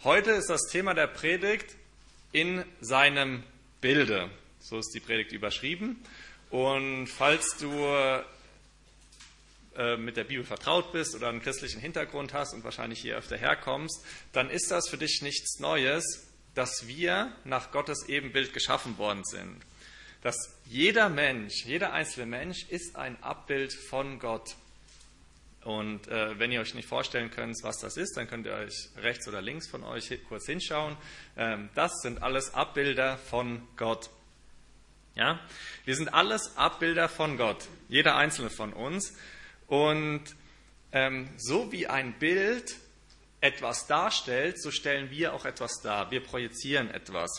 Heute ist das Thema der Predigt in seinem Bilde. So ist die Predigt überschrieben. Und falls du mit der Bibel vertraut bist oder einen christlichen Hintergrund hast und wahrscheinlich hier öfter herkommst, dann ist das für dich nichts Neues, dass wir nach Gottes Ebenbild geschaffen worden sind. Dass jeder Mensch, jeder einzelne Mensch ist ein Abbild von Gott. Und wenn ihr euch nicht vorstellen könnt, was das ist, dann könnt ihr euch rechts oder links von euch kurz hinschauen. Das sind alles Abbilder von Gott. Ja? Wir sind alles Abbilder von Gott, jeder einzelne von uns. Und so wie ein Bild etwas darstellt, so stellen wir auch etwas dar. Wir projizieren etwas.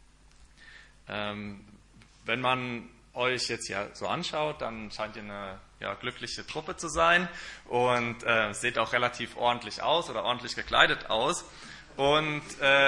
Wenn man euch jetzt ja so anschaut, dann scheint ihr eine glückliche Truppe zu sein und seht auch relativ ordentlich aus oder ordentlich gekleidet aus. Und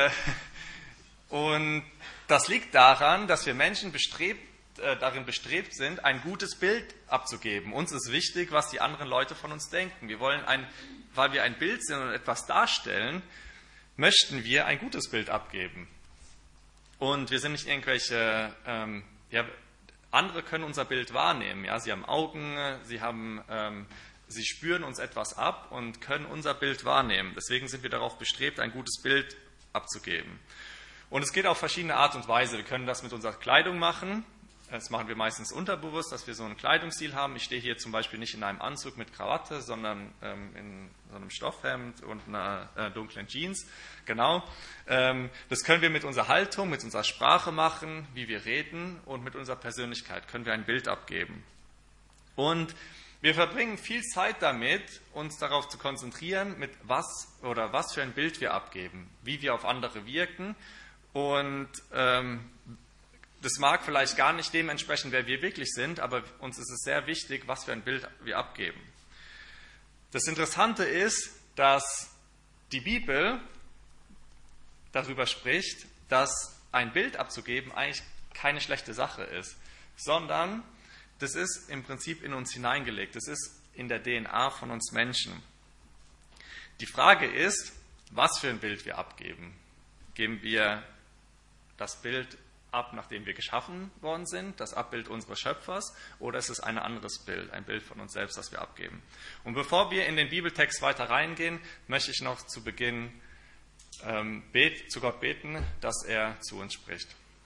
das liegt daran, dass wir Menschen darin bestrebt sind, ein gutes Bild abzugeben. Uns ist wichtig, was die anderen Leute von uns denken. Wir wollen weil wir ein Bild sind und etwas darstellen, möchten wir ein gutes Bild abgeben. Und wir sind nicht irgendwelche, andere können unser Bild wahrnehmen. Ja? Sie haben Augen, sie spüren uns etwas ab und können unser Bild wahrnehmen. Deswegen sind wir darauf bestrebt, ein gutes Bild abzugeben. Und es geht auf verschiedene Art und Weise. Wir können das mit unserer Kleidung machen. Das machen wir meistens unterbewusst, dass wir so einen Kleidungsstil haben. Ich stehe hier zum Beispiel nicht in einem Anzug mit Krawatte, sondern in so einem Stoffhemd und einer dunklen Jeans. Genau. Das können wir mit unserer Haltung, mit unserer Sprache machen, wie wir reden, und mit unserer Persönlichkeit können wir ein Bild abgeben. Und wir verbringen viel Zeit damit, uns darauf zu konzentrieren, mit was für ein Bild wir abgeben, wie wir auf andere wirken. Und das mag vielleicht gar nicht dem entsprechen, wer wir wirklich sind, aber uns ist es sehr wichtig, was für ein Bild wir abgeben. Das Interessante ist, dass die Bibel darüber spricht, dass ein Bild abzugeben eigentlich keine schlechte Sache ist, sondern das ist im Prinzip in uns hineingelegt. Das ist in der DNA von uns Menschen. Die Frage ist, was für ein Bild wir abgeben. Geben wir das Bild ab, nachdem wir geschaffen worden sind, das Abbild unseres Schöpfers, oder ist es ein anderes Bild, ein Bild von uns selbst, das wir abgeben? Und bevor wir in den Bibeltext weiter reingehen, möchte ich noch zu Beginn zu Gott beten, dass er zu uns spricht.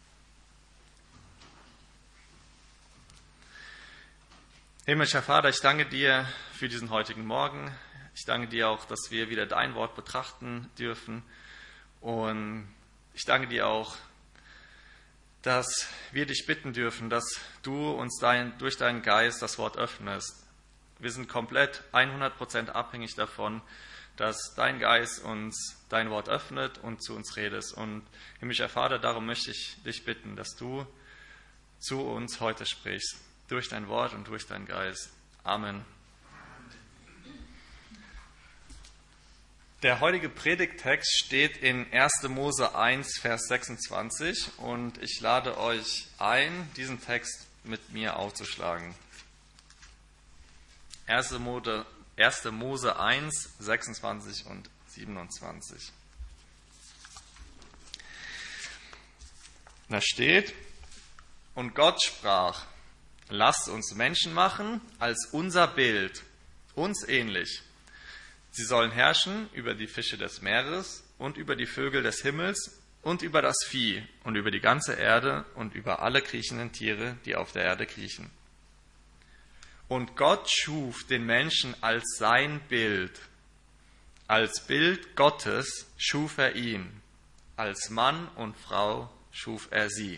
Himmlischer Vater, ich danke dir für diesen heutigen Morgen. Ich danke dir auch, dass wir wieder dein Wort betrachten dürfen. Und ich danke dir auch, dass wir dich bitten dürfen, dass du uns durch deinen Geist das Wort öffnest. Wir sind komplett 100% abhängig davon, dass dein Geist uns dein Wort öffnet und zu uns redest. Und himmlischer Vater, darum möchte ich dich bitten, dass du zu uns heute sprichst, durch dein Wort und durch deinen Geist. Amen. Der heutige Predigttext steht in 1. Mose 1, Vers 26 und ich lade euch ein, diesen Text mit mir aufzuschlagen. 1. Mose 1, 26 und 27. Da steht: Und Gott sprach: Lasst uns Menschen machen als unser Bild, uns ähnlich. Sie sollen herrschen über die Fische des Meeres und über die Vögel des Himmels und über das Vieh und über die ganze Erde und über alle kriechenden Tiere, die auf der Erde kriechen. Und Gott schuf den Menschen als sein Bild. Als Bild Gottes schuf er ihn. Als Mann und Frau schuf er sie.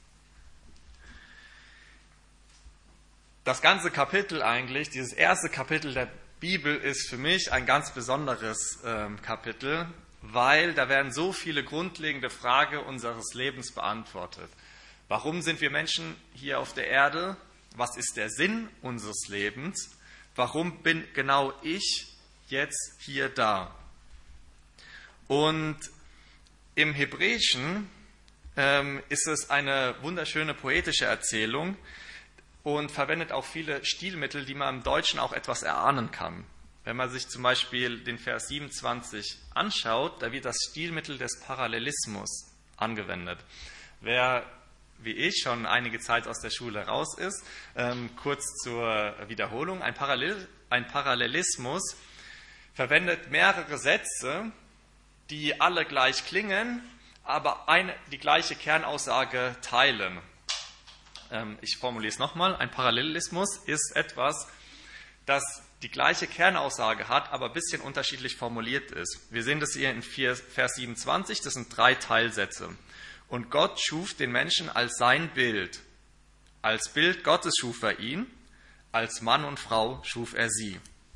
Das ganze Kapitel eigentlich, dieses erste Kapitel der Bibel, ist für mich ein ganz besonderes Kapitel, weil da werden so viele grundlegende Fragen unseres Lebens beantwortet. Warum sind wir Menschen hier auf der Erde? Was ist der Sinn unseres Lebens? Warum bin genau ich jetzt hier da? Und im Hebräischen ist es eine wunderschöne poetische Erzählung und verwendet auch viele Stilmittel, die man im Deutschen auch etwas erahnen kann. Wenn man sich zum Beispiel den Vers 27 anschaut, da wird das Stilmittel des Parallelismus angewendet. Wer, wie ich, schon einige Zeit aus der Schule raus ist, kurz zur Wiederholung, ein Parallelismus verwendet mehrere Sätze, die alle gleich klingen, aber die gleiche Kernaussage teilen. Ich formuliere es nochmal. Ein Parallelismus ist etwas, das die gleiche Kernaussage hat, aber ein bisschen unterschiedlich formuliert ist. Wir sehen das hier in Vers 27, das sind 3 Teilsätze. Und Gott schuf den Menschen als sein Bild. Als Bild Gottes schuf er ihn, als Mann und Frau schuf er sie.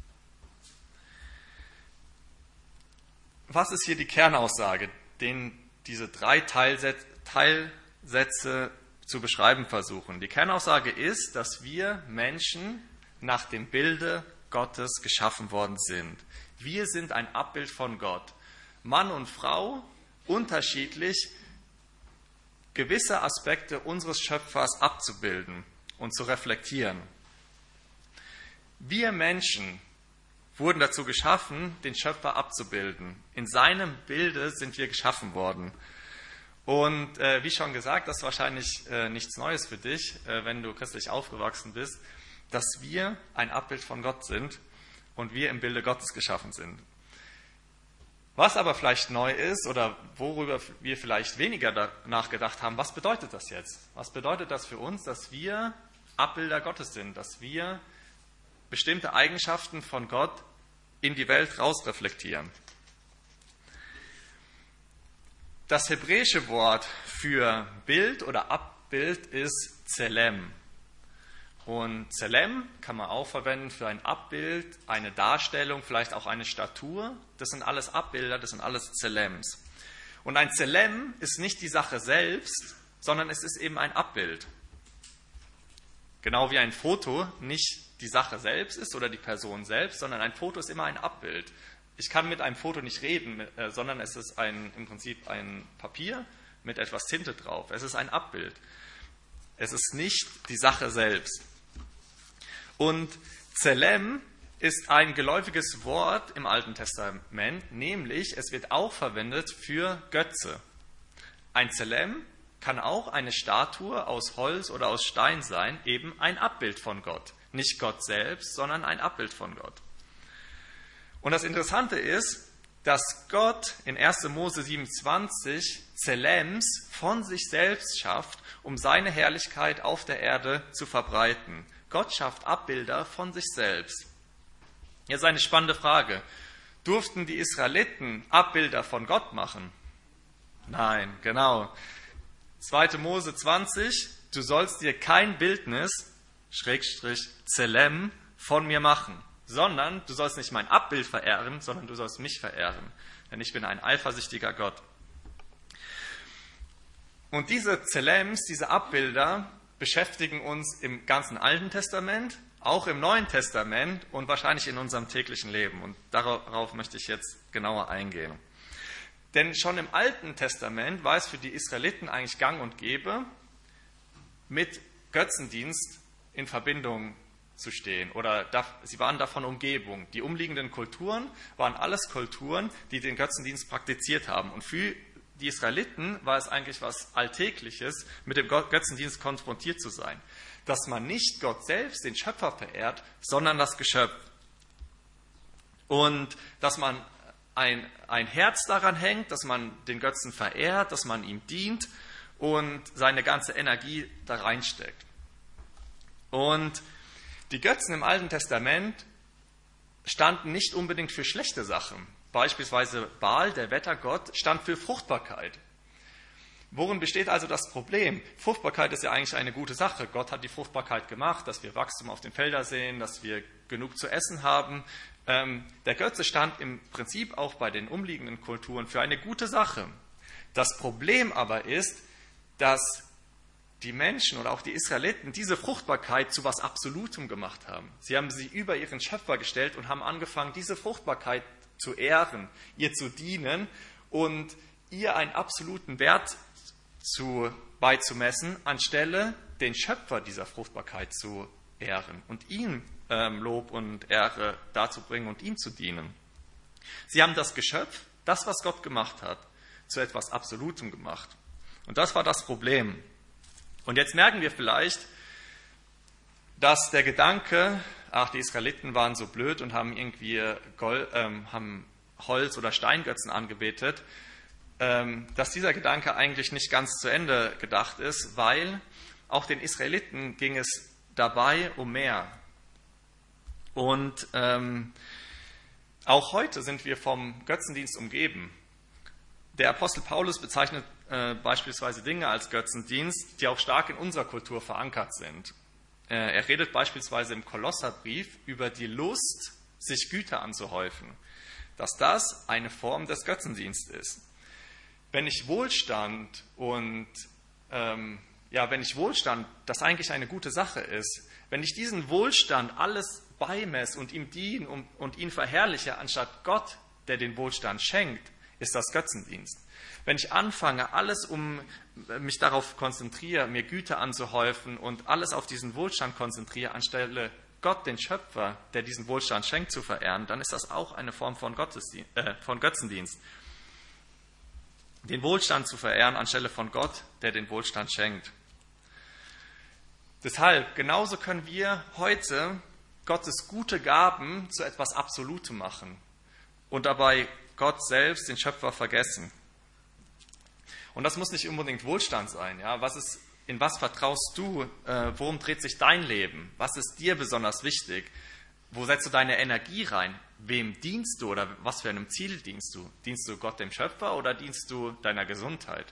Was ist hier die Kernaussage, den diese 3 Teilsätze zu beschreiben versuchen? Die Kernaussage ist, dass wir Menschen nach dem Bilde Gottes geschaffen worden sind. Wir sind ein Abbild von Gott. Mann und Frau, unterschiedlich, gewisse Aspekte unseres Schöpfers abzubilden und zu reflektieren. Wir Menschen wurden dazu geschaffen, den Schöpfer abzubilden. In seinem Bilde sind wir geschaffen worden. Und wie schon gesagt, das ist wahrscheinlich nichts Neues für dich, wenn du christlich aufgewachsen bist, dass wir ein Abbild von Gott sind und wir im Bilde Gottes geschaffen sind. Was aber vielleicht neu ist oder worüber wir vielleicht weniger nachgedacht haben, was bedeutet das jetzt? Was bedeutet das für uns, dass wir Abbilder Gottes sind, dass wir bestimmte Eigenschaften von Gott in die Welt rausreflektieren? Das hebräische Wort für Bild oder Abbild ist Zelem. Und Zelem kann man auch verwenden für ein Abbild, eine Darstellung, vielleicht auch eine Statue. Das sind alles Abbilder, das sind alles Zelems. Und ein Zelem ist nicht die Sache selbst, sondern es ist eben ein Abbild. Genau wie ein Foto nicht die Sache selbst ist oder die Person selbst, sondern ein Foto ist immer ein Abbild. Ich kann mit einem Foto nicht reden, sondern es ist im Prinzip ein Papier mit etwas Tinte drauf. Es ist ein Abbild. Es ist nicht die Sache selbst. Und Zelem ist ein geläufiges Wort im Alten Testament, nämlich es wird auch verwendet für Götze. Ein Zelem kann auch eine Statue aus Holz oder aus Stein sein, eben ein Abbild von Gott. Nicht Gott selbst, sondern ein Abbild von Gott. Und das Interessante ist, dass Gott in 1. Mose 27 Zelems von sich selbst schafft, um seine Herrlichkeit auf der Erde zu verbreiten. Gott schafft Abbilder von sich selbst. Jetzt eine spannende Frage. Durften die Israeliten Abbilder von Gott machen? Nein, genau. 2. Mose 20, du sollst dir kein Bildnis, Zelem, von mir machen, sondern du sollst nicht mein Abbild verehren, sondern du sollst mich verehren, denn ich bin ein eifersüchtiger Gott. Und diese Zelems, diese Abbilder, beschäftigen uns im ganzen Alten Testament, auch im Neuen Testament und wahrscheinlich in unserem täglichen Leben. Und darauf möchte ich jetzt genauer eingehen. Denn schon im Alten Testament war es für die Israeliten eigentlich gang und gäbe, mit Götzendienst in Verbindung zu stehen. Oder sie waren davon umgeben. Die umliegenden Kulturen waren alles Kulturen, die den Götzendienst praktiziert haben. Und für die Israeliten war es eigentlich was Alltägliches, mit dem Götzendienst konfrontiert zu sein. Dass man nicht Gott selbst, den Schöpfer, verehrt, sondern das Geschöpf. Und dass man ein Herz daran hängt, dass man den Götzen verehrt, dass man ihm dient und seine ganze Energie da reinsteckt. Und die Götzen im Alten Testament standen nicht unbedingt für schlechte Sachen. Beispielsweise Baal, der Wettergott, stand für Fruchtbarkeit. Worin besteht also das Problem? Fruchtbarkeit ist ja eigentlich eine gute Sache. Gott hat die Fruchtbarkeit gemacht, dass wir Wachstum auf den Feldern sehen, dass wir genug zu essen haben. Der Götze stand im Prinzip auch bei den umliegenden Kulturen für eine gute Sache. Das Problem aber ist, dass die Menschen oder auch die Israeliten diese Fruchtbarkeit zu was Absolutem gemacht haben. Sie haben sie über ihren Schöpfer gestellt und haben angefangen, diese Fruchtbarkeit zu ehren, ihr zu dienen und ihr einen absoluten Wert beizumessen, anstelle den Schöpfer dieser Fruchtbarkeit zu ehren und ihm Lob und Ehre darzubringen und ihm zu dienen. Sie haben das Geschöpf, das, was Gott gemacht hat, zu etwas Absolutem gemacht. Und das war das Problem. Und jetzt merken wir vielleicht, dass der Gedanke, ach, die Israeliten waren so blöd und haben irgendwie haben Holz- oder Steingötzen angebetet, dass dieser Gedanke eigentlich nicht ganz zu Ende gedacht ist, weil auch den Israeliten ging es dabei um mehr. Und auch heute sind wir vom Götzendienst umgeben. Der Apostel Paulus bezeichnet beispielsweise Dinge als Götzendienst, die auch stark in unserer Kultur verankert sind. Er redet beispielsweise im Kolosserbrief über die Lust, sich Güter anzuhäufen, dass das eine Form des Götzendienstes ist. Wenn ich Wohlstand das eigentlich eine gute Sache ist, wenn ich diesen Wohlstand alles beimesse und ihm diene und ihn verherrliche, anstatt Gott, der den Wohlstand schenkt, ist das Götzendienst. Wenn ich anfange, mich darauf konzentriere, mir Güter anzuhäufen und alles auf diesen Wohlstand konzentriere, anstelle Gott, den Schöpfer, der diesen Wohlstand schenkt, zu verehren, dann ist das auch eine Form von Götzendienst. Den Wohlstand zu verehren, anstelle von Gott, der den Wohlstand schenkt. Deshalb, genauso können wir heute Gottes gute Gaben zu etwas Absolutem machen und dabei Gott selbst, den Schöpfer, vergessen. Und das muss nicht unbedingt Wohlstand sein. Ja? In was vertraust du? Worum dreht sich dein Leben? Was ist dir besonders wichtig? Wo setzt du deine Energie rein? Wem dienst du oder was für einem Ziel dienst du? Dienst du Gott, dem Schöpfer, oder dienst du deiner Gesundheit?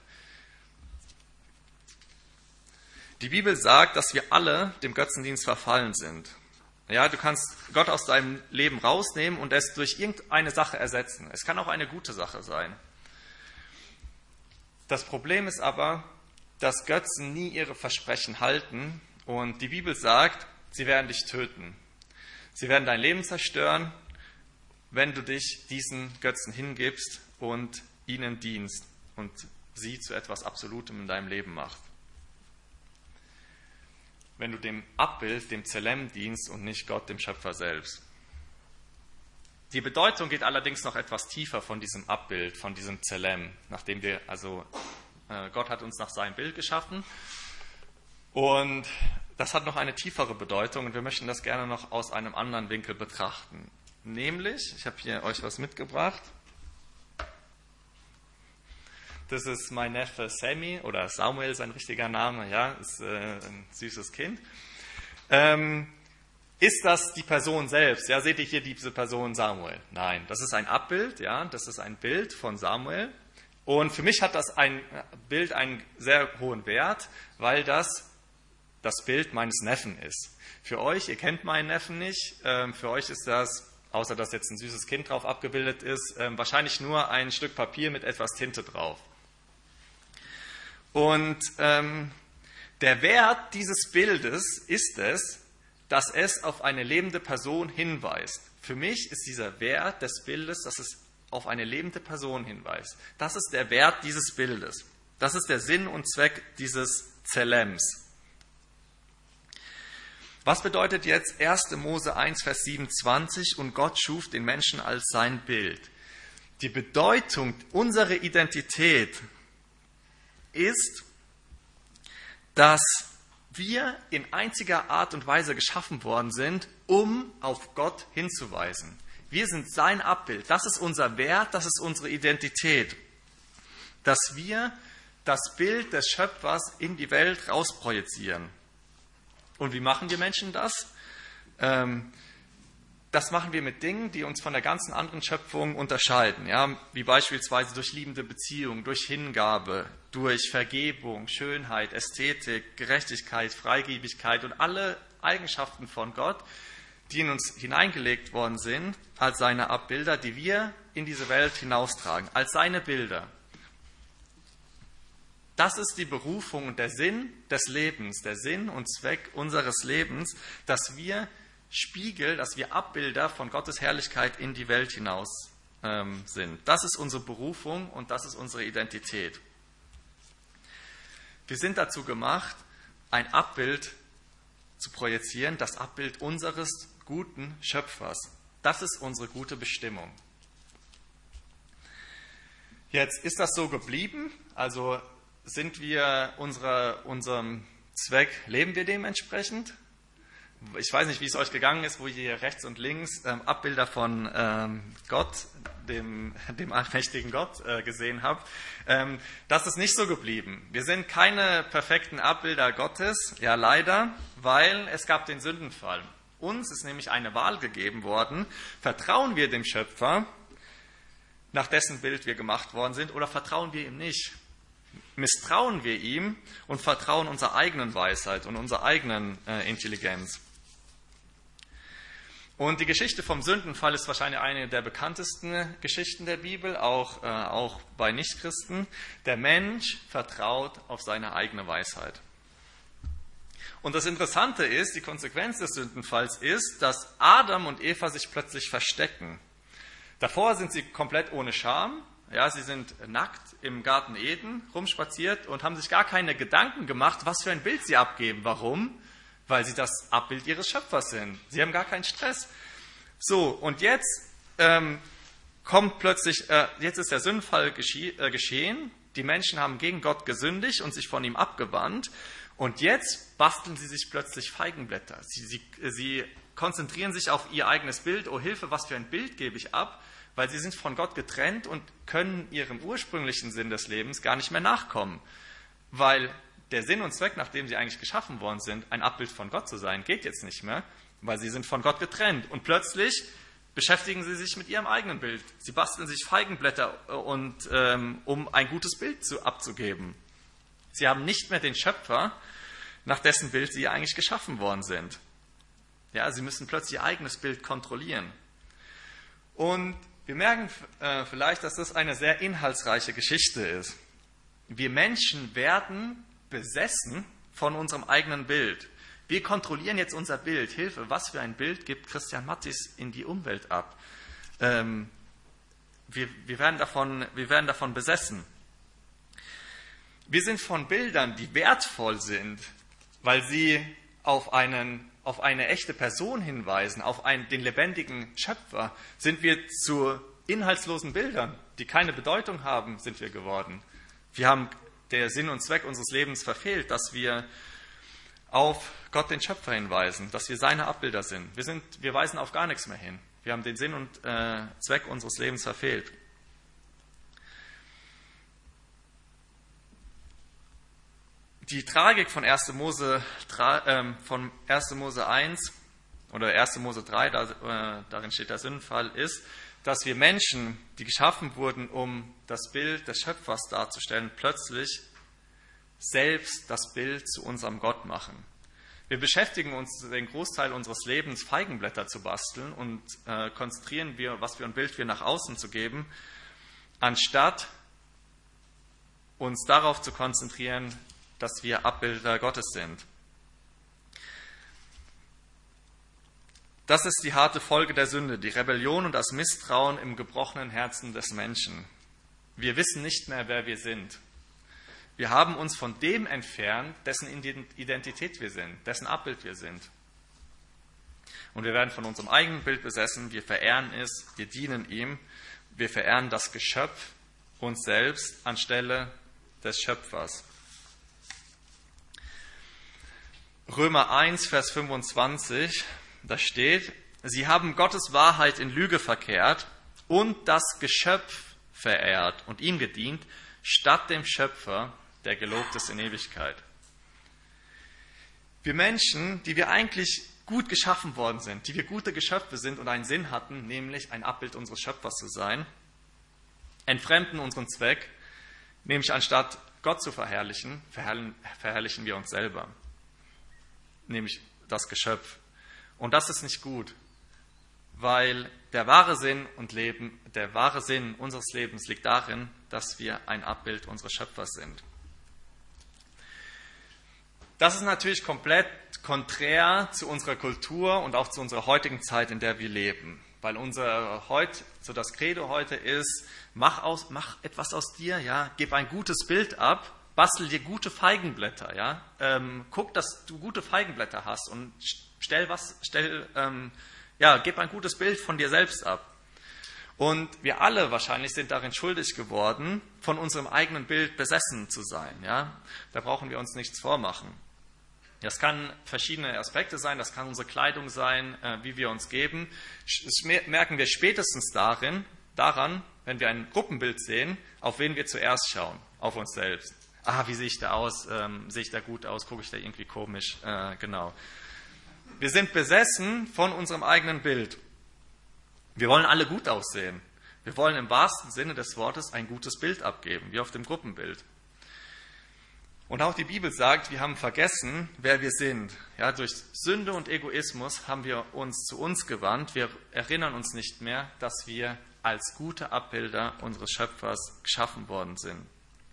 Die Bibel sagt, dass wir alle dem Götzendienst verfallen sind. Ja, du kannst Gott aus deinem Leben rausnehmen und es durch irgendeine Sache ersetzen. Es kann auch eine gute Sache sein. Das Problem ist aber, dass Götzen nie ihre Versprechen halten, und die Bibel sagt, sie werden dich töten. Sie werden dein Leben zerstören, wenn du dich diesen Götzen hingibst und ihnen dienst und sie zu etwas Absolutem in deinem Leben machst. Wenn du dem Abbild, dem Zelem dienst und nicht Gott, dem Schöpfer selbst. Die Bedeutung geht allerdings noch etwas tiefer von diesem Abbild, von diesem Zelem, Gott hat uns nach seinem Bild geschaffen, und das hat noch eine tiefere Bedeutung, und wir möchten das gerne noch aus einem anderen Winkel betrachten. Nämlich, ich habe hier euch was mitgebracht. Das ist mein Neffe Sammy, oder Samuel, sein richtiger Name, ja, ist ein süßes Kind. Ist das die Person selbst? Ja, seht ihr hier diese Person Samuel? Nein, das ist ein Abbild, ja, das ist ein Bild von Samuel. Und für mich hat das ein Bild einen sehr hohen Wert, weil das Bild meines Neffen ist. Für euch, ihr kennt meinen Neffen nicht, für euch ist das, außer dass jetzt ein süßes Kind drauf abgebildet ist, wahrscheinlich nur ein Stück Papier mit etwas Tinte drauf. Und der Wert dieses Bildes ist es, dass es auf eine lebende Person hinweist. Für mich ist dieser Wert des Bildes, dass es auf eine lebende Person hinweist. Das ist der Wert dieses Bildes. Das ist der Sinn und Zweck dieses Zelems. Was bedeutet jetzt 1. Mose 1, Vers 27, und Gott schuf den Menschen als sein Bild? Die Bedeutung, unsere Identität ist, dass wir in einziger Art und Weise geschaffen worden sind, um auf Gott hinzuweisen. Wir sind sein Abbild. Das ist unser Wert, das ist unsere Identität. Dass wir das Bild des Schöpfers in die Welt rausprojizieren. Und wie machen wir Menschen das? Das machen wir mit Dingen, die uns von der ganzen anderen Schöpfung unterscheiden. Ja? Wie beispielsweise durch liebende Beziehung, durch Hingabe, durch Vergebung, Schönheit, Ästhetik, Gerechtigkeit, Freigebigkeit und alle Eigenschaften von Gott, die in uns hineingelegt worden sind, als seine Abbilder, die wir in diese Welt hinaustragen, als seine Bilder. Das ist die Berufung und der Sinn des Lebens, der Sinn und Zweck unseres Lebens, dass wir Spiegel, dass wir Abbilder von Gottes Herrlichkeit in die Welt hinaus sind. Das ist unsere Berufung und das ist unsere Identität. Wir sind dazu gemacht, ein Abbild zu projizieren, das Abbild unseres guten Schöpfers. Das ist unsere gute Bestimmung. Jetzt ist das so geblieben, also sind wir unserem Zweck, leben wir dementsprechend? Ich weiß nicht, wie es euch gegangen ist, wo ihr hier rechts und links Abbilder von Gott, dem allmächtigen Gott, gesehen habt. Das ist nicht so geblieben. Wir sind keine perfekten Abbilder Gottes, ja leider, weil es gab den Sündenfall. Uns ist nämlich eine Wahl gegeben worden, vertrauen wir dem Schöpfer, nach dessen Bild wir gemacht worden sind, oder vertrauen wir ihm nicht? Misstrauen wir ihm und vertrauen unserer eigenen Weisheit und unserer eigenen Intelligenz. Und die Geschichte vom Sündenfall ist wahrscheinlich eine der bekanntesten Geschichten der Bibel, auch bei Nichtchristen. Der Mensch vertraut auf seine eigene Weisheit. Und das Interessante ist, die Konsequenz des Sündenfalls ist, dass Adam und Eva sich plötzlich verstecken. Davor sind sie komplett ohne Scham. Ja, sie sind nackt im Garten Eden rumspaziert und haben sich gar keine Gedanken gemacht, was für ein Bild sie abgeben. Warum? Weil sie das Abbild ihres Schöpfers sind. Sie haben gar keinen Stress. So, und jetzt kommt plötzlich, jetzt ist der Sündenfall geschehen. Die Menschen haben gegen Gott gesündigt und sich von ihm abgewandt. Und jetzt basteln sie sich plötzlich Feigenblätter. Sie konzentrieren sich auf ihr eigenes Bild. Oh Hilfe, was für ein Bild gebe ich ab? Weil sie sind von Gott getrennt und können ihrem ursprünglichen Sinn des Lebens gar nicht mehr nachkommen. Weil der Sinn und Zweck, nach dem sie eigentlich geschaffen worden sind, ein Abbild von Gott zu sein, geht jetzt nicht mehr, weil sie sind von Gott getrennt. Und plötzlich beschäftigen sie sich mit ihrem eigenen Bild. Sie basteln sich Feigenblätter, um ein gutes Bild abzugeben. Sie haben nicht mehr den Schöpfer, nach dessen Bild sie eigentlich geschaffen worden sind. Ja, sie müssen plötzlich ihr eigenes Bild kontrollieren. Und wir merken vielleicht, dass das eine sehr inhaltsreiche Geschichte ist. Wir Menschen werden besessen von unserem eigenen Bild. Wir kontrollieren jetzt unser Bild. Hilfe, was für ein Bild gibt Christian Mattis in die Umwelt ab? Wir werden davon besessen. Wir sind von Bildern, die wertvoll sind, weil sie auf eine echte Person hinweisen, auf den lebendigen Schöpfer, sind wir zu inhaltslosen Bildern, die keine Bedeutung haben, sind wir geworden. Wir haben der Sinn und Zweck unseres Lebens verfehlt, dass wir auf Gott, den Schöpfer, hinweisen, dass wir seine Abbilder sind. Wir weisen auf gar nichts mehr hin. Wir haben den Sinn und Zweck unseres Lebens verfehlt. Die Tragik von 1. Mose 1 oder 1. Mose 3, darin steht der Sündenfall, ist, dass wir Menschen, die geschaffen wurden, um das Bild des Schöpfers darzustellen, plötzlich selbst das Bild zu unserem Gott machen. Wir beschäftigen uns den Großteil unseres Lebens, Feigenblätter zu basteln und konzentrieren wir, was für ein Bild wir nach außen zu geben, anstatt uns darauf zu konzentrieren, dass wir Abbilder Gottes sind. Das ist die harte Folge der Sünde, die Rebellion und das Misstrauen im gebrochenen Herzen des Menschen. Wir wissen nicht mehr, wer wir sind. Wir haben uns von dem entfernt, dessen Identität wir sind, dessen Abbild wir sind. Und wir werden von unserem eigenen Bild besessen, wir verehren es, wir dienen ihm, wir verehren das Geschöpf, uns selbst, anstelle des Schöpfers. Römer 1, Vers 25, da steht, sie haben Gottes Wahrheit in Lüge verkehrt und das Geschöpf verehrt und ihm gedient, statt dem Schöpfer, der gelobt ist in Ewigkeit. Wir Menschen, die wir eigentlich gut geschaffen worden sind, die wir gute Geschöpfe sind und einen Sinn hatten, nämlich ein Abbild unseres Schöpfers zu sein, entfremden unseren Zweck, nämlich anstatt Gott zu verherrlichen, verherrlichen wir uns selber, nämlich das Geschöpf. Und das ist nicht gut, weil der wahre Sinn unseres Lebens liegt darin, dass wir ein Abbild unseres Schöpfers sind. Das ist natürlich komplett konträr zu unserer Kultur und auch zu unserer heutigen Zeit, in der wir leben. Weil das Credo heute ist, mach etwas aus dir, ja, gib ein gutes Bild ab bastel dir gute Feigenblätter, ja? Guck, dass du gute Feigenblätter hast und gib ein gutes Bild von dir selbst ab. Und wir alle wahrscheinlich sind darin schuldig geworden, von unserem eigenen Bild besessen zu sein, ja? Da brauchen wir uns nichts vormachen. Das kann verschiedene Aspekte sein, das kann unsere Kleidung sein, wie wir uns geben. Das merken wir spätestens daran, wenn wir ein Gruppenbild sehen, auf wen wir zuerst schauen, auf uns selbst. Wie sehe ich da aus? Sehe ich da gut aus? Gucke ich da irgendwie komisch? Genau. Wir sind besessen von unserem eigenen Bild. Wir wollen alle gut aussehen. Wir wollen im wahrsten Sinne des Wortes ein gutes Bild abgeben, wie auf dem Gruppenbild. Und auch die Bibel sagt, wir haben vergessen, wer wir sind. Ja, durch Sünde und Egoismus haben wir uns zu uns gewandt. Wir erinnern uns nicht mehr, dass wir als gute Abbilder unseres Schöpfers geschaffen worden sind.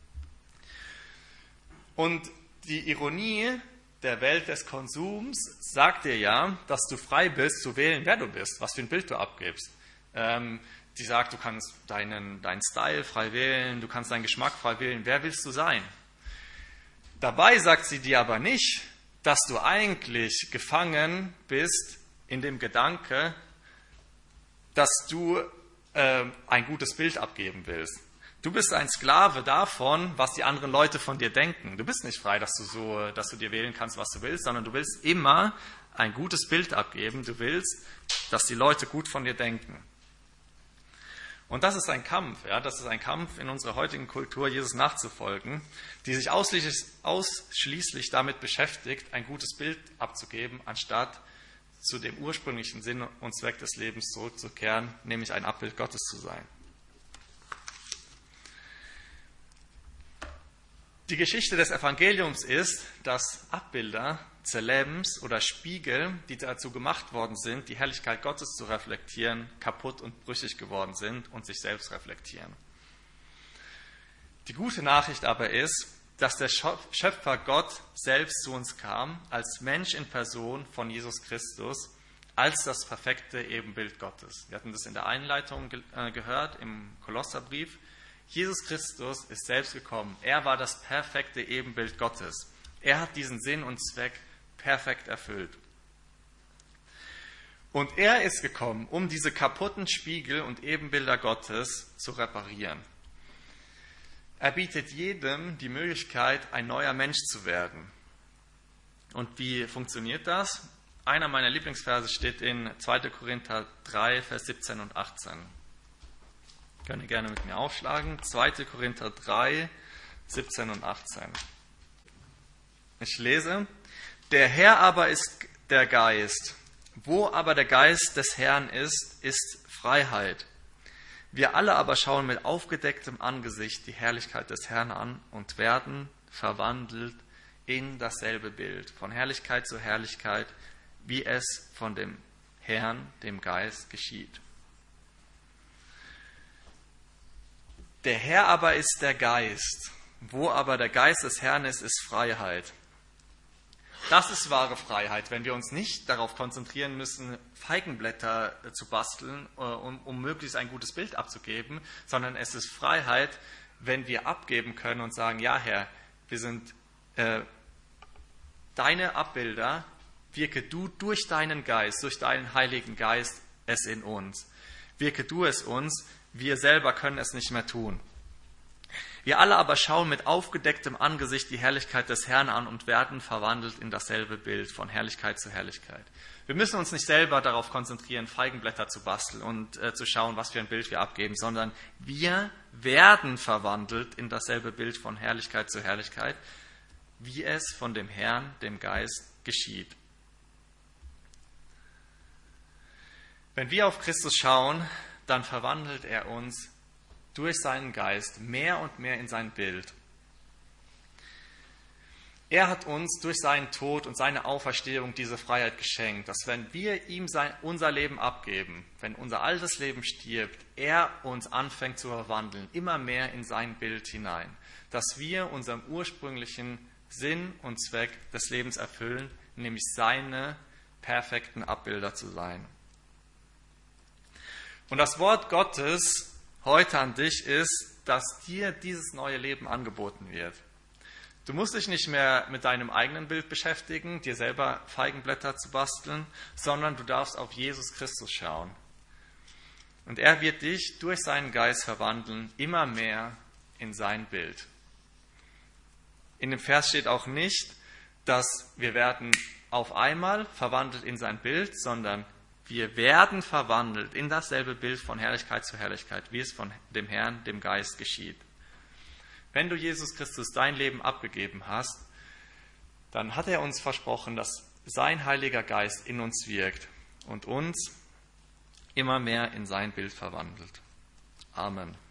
Und die Ironie der Welt des Konsums sagt dir ja, dass du frei bist, zu wählen, wer du bist, was für ein Bild du abgibst. Die sagt, du kannst deinen Style frei wählen, du kannst deinen Geschmack frei wählen. Wer willst du sein? Dabei sagt sie dir aber nicht, dass du eigentlich gefangen bist in dem Gedanke, dass du ein gutes Bild abgeben willst. Du bist ein Sklave davon, was die anderen Leute von dir denken. Du bist nicht frei, dass du dir wählen kannst, was du willst, sondern du willst immer ein gutes Bild abgeben. Du willst, dass die Leute gut von dir denken. Und das ist ein Kampf, ja, das ist ein Kampf in unserer heutigen Kultur, Jesus nachzufolgen, die sich ausschließlich damit beschäftigt, ein gutes Bild abzugeben, anstatt zu dem ursprünglichen Sinn und Zweck des Lebens zurückzukehren, nämlich ein Abbild Gottes zu sein. Die Geschichte des Evangeliums ist, dass Abbilder, Zelems oder Spiegel, die dazu gemacht worden sind, die Herrlichkeit Gottes zu reflektieren, kaputt und brüchig geworden sind und sich selbst reflektieren. Die gute Nachricht aber ist, dass der Schöpfer Gott selbst zu uns kam, als Mensch in Person von Jesus Christus, als das perfekte Ebenbild Gottes. Wir hatten das in der Einleitung gehört, im Kolosserbrief. Jesus Christus ist selbst gekommen. Er war das perfekte Ebenbild Gottes. Er hat diesen Sinn und Zweck perfekt erfüllt. Und er ist gekommen, um diese kaputten Spiegel und Ebenbilder Gottes zu reparieren. Er bietet jedem die Möglichkeit, ein neuer Mensch zu werden. Und wie funktioniert das? Einer meiner Lieblingsverse steht in 2. Korinther 3, Vers 17 und 18. Könnt ihr gerne mit mir aufschlagen. 2. Korinther 3, 17 und 18. Ich lese: Der Herr aber ist der Geist. Wo aber der Geist des Herrn ist, ist Freiheit. Wir alle aber schauen mit aufgedecktem Angesicht die Herrlichkeit des Herrn an und werden verwandelt in dasselbe Bild, von Herrlichkeit zu Herrlichkeit, wie es von dem Herrn, dem Geist, geschieht. Der Herr aber ist der Geist. Wo aber der Geist des Herrn ist, ist Freiheit. Das ist wahre Freiheit, wenn wir uns nicht darauf konzentrieren müssen, Feigenblätter zu basteln, um möglichst ein gutes Bild abzugeben, sondern es ist Freiheit, wenn wir abgeben können und sagen, ja Herr, wir sind deine Abbilder, wirke du durch deinen Geist, durch deinen Heiligen Geist es in uns. Wirke du es uns, wir selber können es nicht mehr tun. Wir alle aber schauen mit aufgedecktem Angesicht die Herrlichkeit des Herrn an und werden verwandelt in dasselbe Bild, von Herrlichkeit zu Herrlichkeit. Wir müssen uns nicht selber darauf konzentrieren, Feigenblätter zu basteln und zu schauen, was für ein Bild wir abgeben, sondern wir werden verwandelt in dasselbe Bild von Herrlichkeit zu Herrlichkeit, wie es von dem Herrn, dem Geist, geschieht. Wenn wir auf Christus schauen, dann verwandelt er uns durch seinen Geist mehr und mehr in sein Bild. Er hat uns durch seinen Tod und seine Auferstehung diese Freiheit geschenkt, dass wenn wir ihm unser Leben abgeben, wenn unser altes Leben stirbt, er uns anfängt zu verwandeln, immer mehr in sein Bild hinein, dass wir unserem ursprünglichen Sinn und Zweck des Lebens erfüllen, nämlich seine perfekten Abbilder zu sein. Und das Wort Gottes heute an dich ist, dass dir dieses neue Leben angeboten wird. Du musst dich nicht mehr mit deinem eigenen Bild beschäftigen, dir selber Feigenblätter zu basteln, sondern du darfst auf Jesus Christus schauen. Und er wird dich durch seinen Geist verwandeln, immer mehr in sein Bild. In dem Vers steht auch nicht, dass wir werden auf einmal verwandelt in sein Bild, sondern wir werden verwandelt in dasselbe Bild von Herrlichkeit zu Herrlichkeit, wie es von dem Herrn, dem Geist geschieht. Wenn du Jesus Christus dein Leben abgegeben hast, dann hat er uns versprochen, dass sein Heiliger Geist in uns wirkt und uns immer mehr in sein Bild verwandelt. Amen.